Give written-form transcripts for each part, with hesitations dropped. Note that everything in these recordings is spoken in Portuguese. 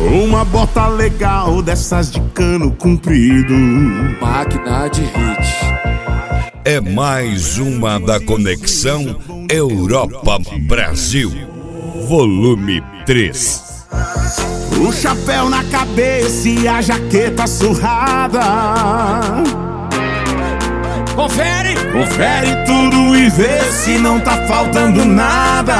Uma bota legal dessas de cano comprido. Máquina de hit. É mais uma da Conexão Europa-Brasil, volume 3. O chapéu na cabeça e a jaqueta surrada. Confere! Confere tudo e vê se não tá faltando nada.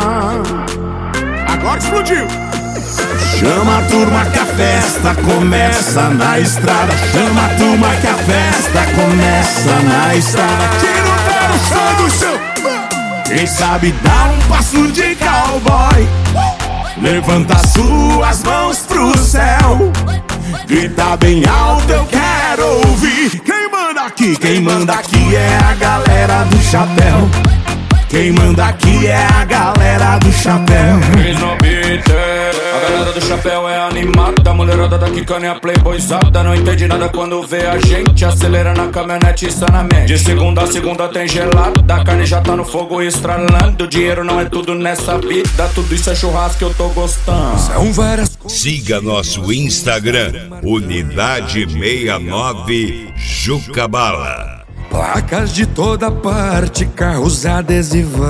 Agora explodiu! Chama a turma que a festa começa na estrada. Chama a turma que a festa começa na estrada. Tira o pé no chão do chão. Quem sabe dar um passo de cowboy, levanta suas mãos pro céu, grita bem alto, eu quero ouvir. Quem manda aqui é a galera do chapéu. Quem manda aqui é a galera do chapéu. A galera do chapéu é animada, a mulherada da quicana é a playboyzada. Não entende nada quando vê a gente, acelera na caminhonete sanamente. De segunda a segunda tem gelada, a carne já tá no fogo estralando. Dinheiro não é tudo nessa vida, tudo isso é churrasco que eu tô gostando. São várias. Siga nosso Instagram, Unidade 69 Jucabala. Placas de toda parte, carros adesivados.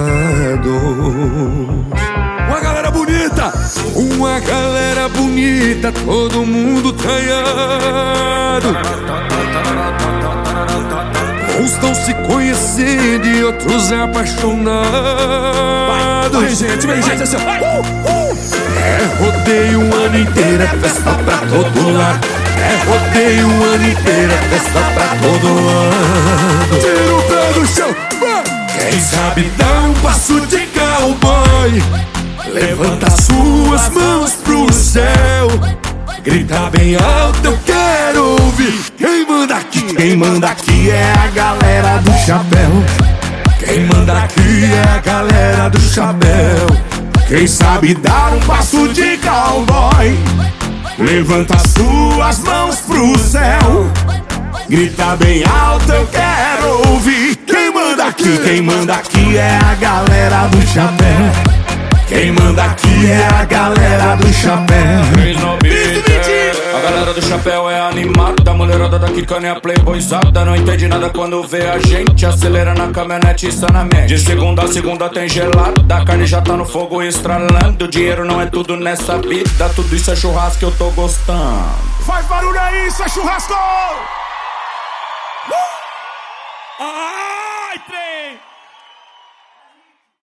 Uma galera bonita, todo mundo traiado. Uns estão se conhecendo e outros apaixonados. Vem gente, assim, É rodeio o ano inteiro, é festa pra todo lado. É rodeio o ano inteiro, é festa pra todo lado. Tira o pé do chão. Quem sabe dar um passo de cowboy, levanta suas mãos pro céu, grita bem alto, eu quero ouvir. Quem manda aqui é a galera do chapéu. Quem manda aqui é a galera do chapéu. Quem sabe dar um passo de cowboy, levanta suas mãos pro céu, grita bem alto, eu quero ouvir. Quem manda aqui é a galera do chapéu. Quem manda aqui é a galera do chapéu. A galera do chapéu é animada, a mulherada da quicana é a playboyzada. Não entende nada quando vê a gente, acelera na caminhonete sanamente. De segunda a segunda tem gelada, a carne já tá no fogo estralando. Dinheiro não é tudo nessa vida, tudo isso é churrasco que eu tô gostando. Faz barulho aí, isso é churrasco! Ah!